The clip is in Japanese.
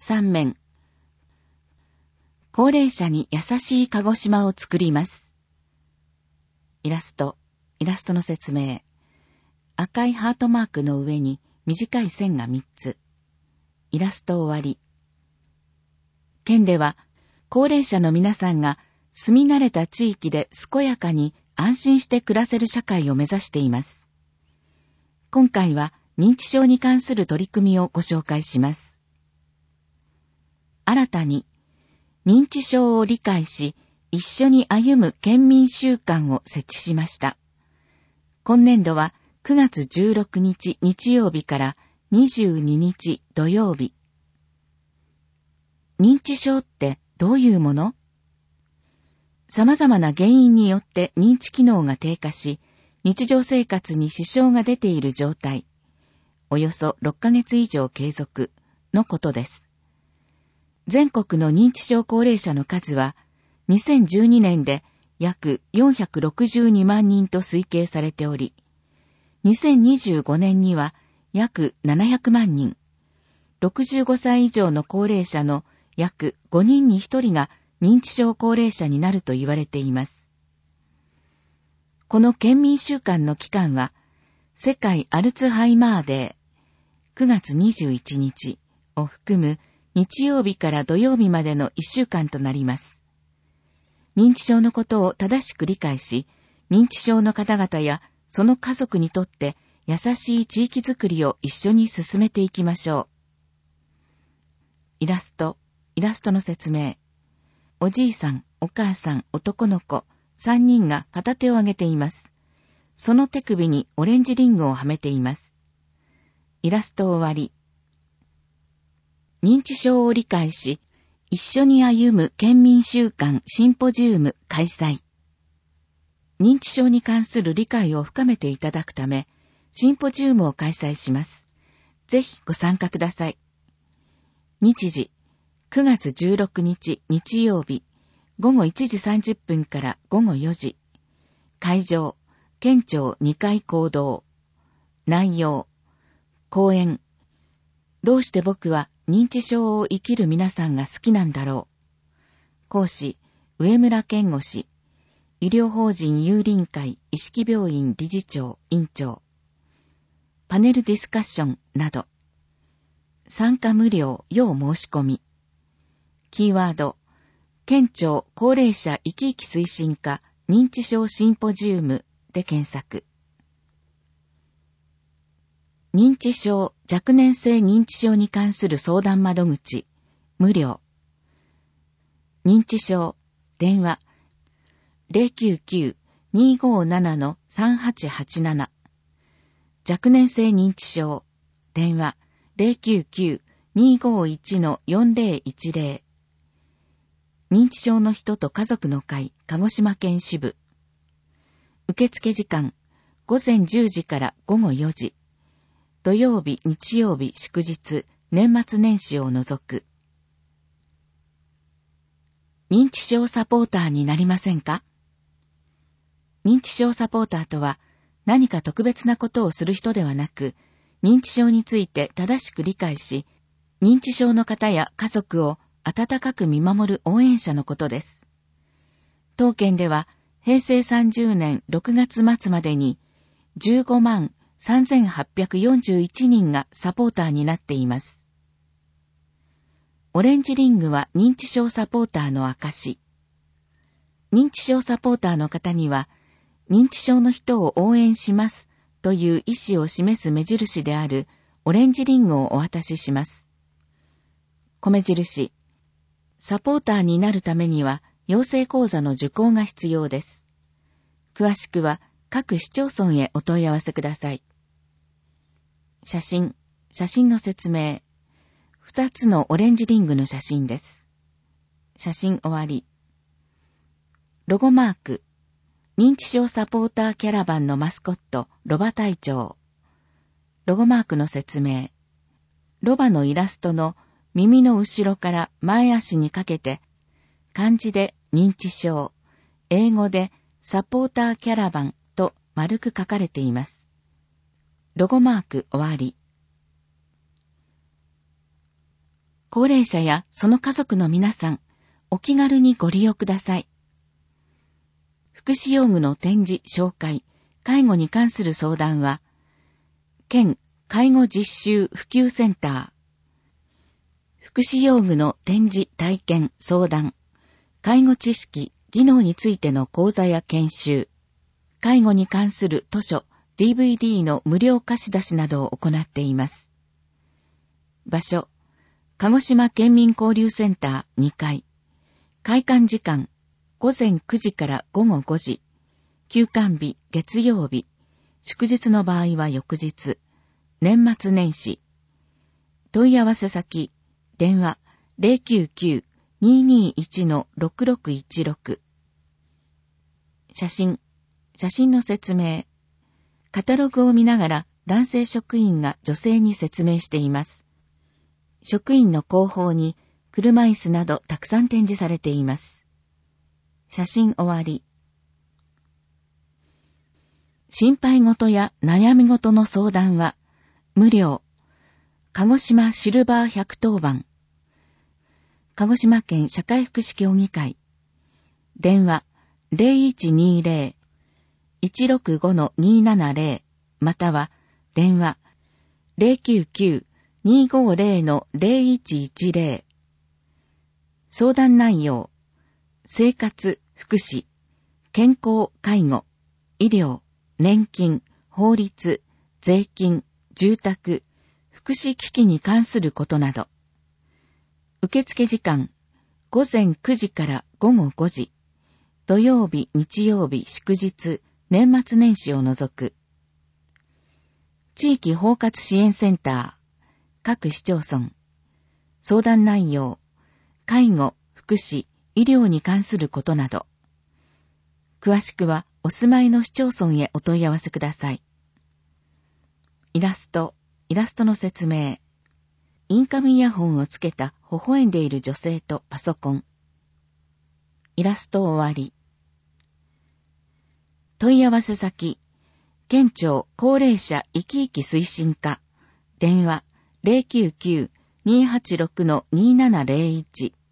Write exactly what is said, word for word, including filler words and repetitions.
さん面。高齢者に優しい鹿児島を作ります。イラスト、イラストの説明。赤いハートマークの上に短い線がみっつ。イラスト終わり。県では、高齢者の皆さんが住み慣れた地域で健やかに安心して暮らせる社会を目指しています。今回は認知症に関する取り組みをご紹介します。新たに、認知症を理解し、一緒に歩む県民週間を設置しました。今年度はくがつじゅうろくにち日曜日からにじゅうににち土曜日。認知症ってどういうもの？様々な原因によって認知機能が低下し、日常生活に支障が出ている状態。およそろっかげつ以上継続のことです。全国の認知症高齢者の数は、にせんじゅうにねんで約よんひゃくろくじゅうにまんにんと推計されており、にせんにじゅうごねんには約ななひゃくまんにん、ろくじゅうごさい以上の高齢者の約ごにんにひとりが認知症高齢者になると言われています。この県民週間の期間は、世界アルツハイマーデーくがつにじゅういちにちを含む日曜日から土曜日までのいっしゅうかんとなります。認知症のことを正しく理解し、認知症の方々やその家族にとって優しい地域づくりを一緒に進めていきましょう。イラスト、イラストの説明。おじいさん、お母さん、男の子、さんにんが片手を挙げています。その手首にオレンジリングをはめています。イラスト終わり。認知症を理解し、一緒に歩む県民週間シンポジウム開催。認知症に関する理解を深めていただくため、シンポジウムを開催します。ぜひご参加ください。日時、くがつじゅうろくにち日曜日、ごごいちじさんじゅっぷんからごごよじ。会場、県庁にかい講堂。内容、講演。どうして僕は認知症を生きる皆さんが好きなんだろう。講師、上村健吾氏。医療法人有林会意識病院理事長、院長。パネルディスカッションなど。参加無料、要申し込み。キーワード、県庁高齢者生き生き推進課認知症シンポジウムで検索。認知症、若年性認知症に関する相談窓口、無料。認知症、電話、ゼロきゅうきゅう にーごーなな さんはちはちなな。若年性認知症、電話、ゼロきゅうきゅう にーごーいち よんゼロいちゼロ。認知症の人と家族の会、鹿児島県支部。受付時間、ごぜんじゅうじからごごよじ。土曜日、日曜日、祝日、年末年始を除く。認知症サポーターになりませんか？認知症サポーターとは、何か特別なことをする人ではなく、認知症について正しく理解し、認知症の方や家族を温かく見守る応援者のことです。当県では、へいせいさんじゅうねんろくがつまつまでに、じゅうごまんさんぜんはっぴゃくよんじゅういちにんがサポーターになっています。オレンジリングは認知症サポーターの証。認知症サポーターの方には、認知症の人を応援しますという意思を示す目印であるオレンジリングをお渡しします。米印。サポーターになるためには養成講座の受講が必要です。詳しくは各市町村へお問い合わせください。写真、写真の説明。二つのオレンジリングの写真です。写真終わり。ロゴマーク。認知症サポーターキャラバンのマスコット、ロバ隊長。ロゴマークの説明。ロバのイラストの耳の後ろから前足にかけて、漢字で認知症、英語でサポーターキャラバンと丸く書かれています。ロゴマーク終わり。 高齢者やその家族の皆さん、お気軽にご利用ください。福祉用具の展示、紹介、介護に関する相談は、県介護実習普及センター、福祉用具の展示、体験、相談、介護知識、技能についての講座や研修、介護に関する図書、ディーブイディー の無料貸し出しなどを行っています。場所、鹿児島県民交流センターにかい。開館時間、ごぜんくじからごごごじ。休館日、月曜日。祝日の場合は翌日。年末年始。問い合わせ先、電話 ゼロきゅうきゅう にーにーいち のろくろくいちろく。写真、写真の説明。カタログを見ながら男性職員が女性に説明しています。職員の後方に車椅子などたくさん展示されています。写真終わり。心配事や悩み事の相談は無料。鹿児島シルバーひゃくとおばん。鹿児島県社会福祉協議会。電話 ゼロいちにーゼロ いちろくご にーななゼロ または電話 ゼロきゅうきゅう にーごゼロ ゼロいちいちゼロ。相談内容、生活、福祉、健康、介護、医療、年金、法律、税金、住宅、福祉機器に関することなど。受付時間、ごぜんくじからごごごじ。土曜日、日曜日、祝日、年末年始を除く。地域包括支援センター、各市町村。相談内容、介護、福祉、医療に関することなど。詳しくはお住まいの市町村へお問い合わせください。イラスト、イラストの説明。インカムイヤホンをつけた微笑んでいる女性とパソコン。イラスト終わり。問い合わせ先、県庁高齢者生き生き推進課。電話 ゼロきゅうきゅう にーはちろく にーななゼロいち。